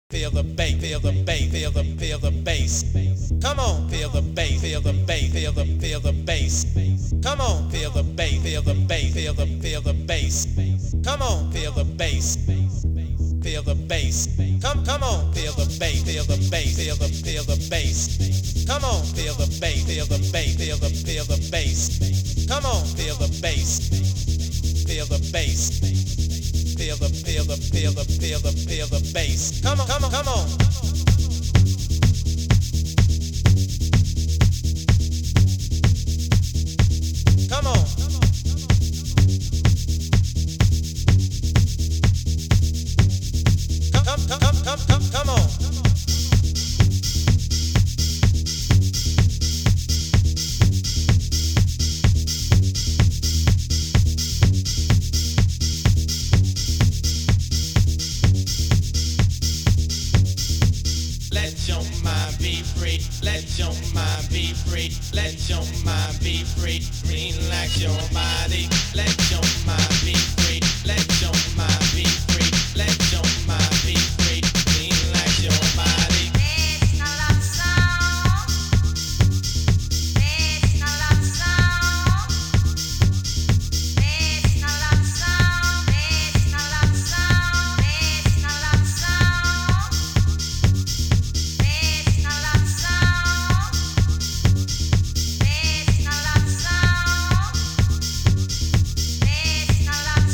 Feel the bass, feel the bass, feel the bass. Come on, feel the bass, feel the bass, feel the bass. Come on, feel the bass, feel the bass, feel the bass. Come on, feel the bass, feel the bass. Come on, feel the bass, feel the bass, feel the bass. Come on, feel the bass, feel the bass, feel the bass. Come on, feel the bass, feel the bass. Feel the bass. Come on, come on, come on. Come on. Come on. Let your mind be free. Let your mind be free. Let your mind be free. Relax your body. Let your mind be free. Let your mind be free. Let your mind be free. Relax your body. It's not love song. It's not love song. It's not love song. It's not love song. It's not love song. It's not love song. It's not love song. It's not love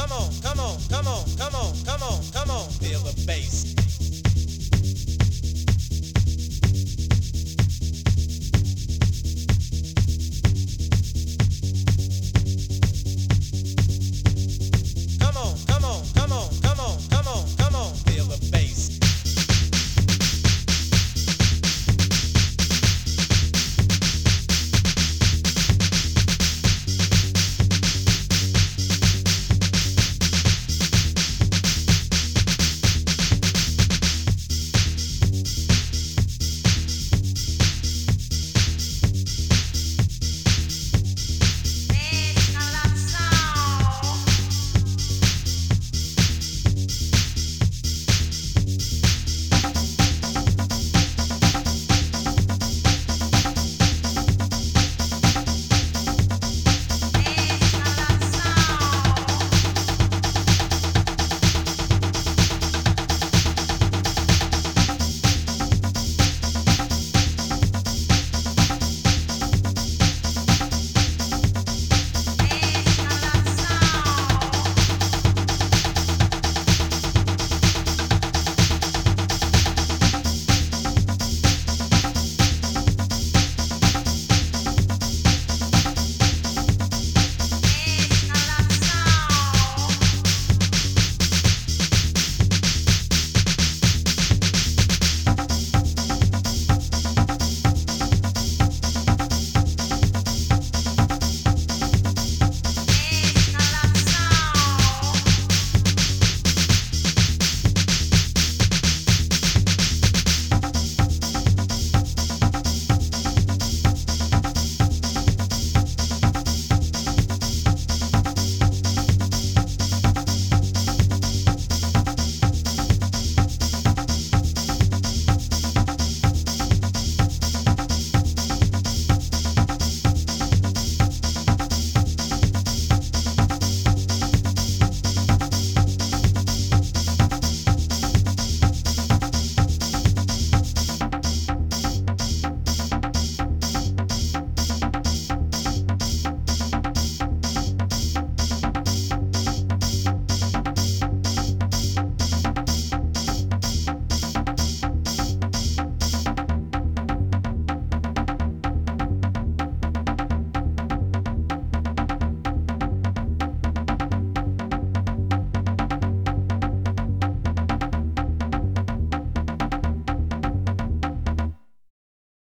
come on, come on, come on, come on, come on, come on, feel the bass.